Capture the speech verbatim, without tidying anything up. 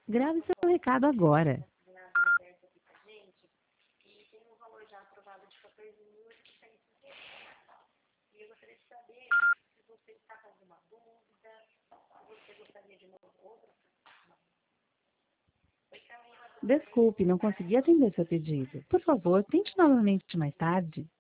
Grave seu recado agora. Desculpe, não consegui atender seu pedido. Por favor, tente novamente mais tarde.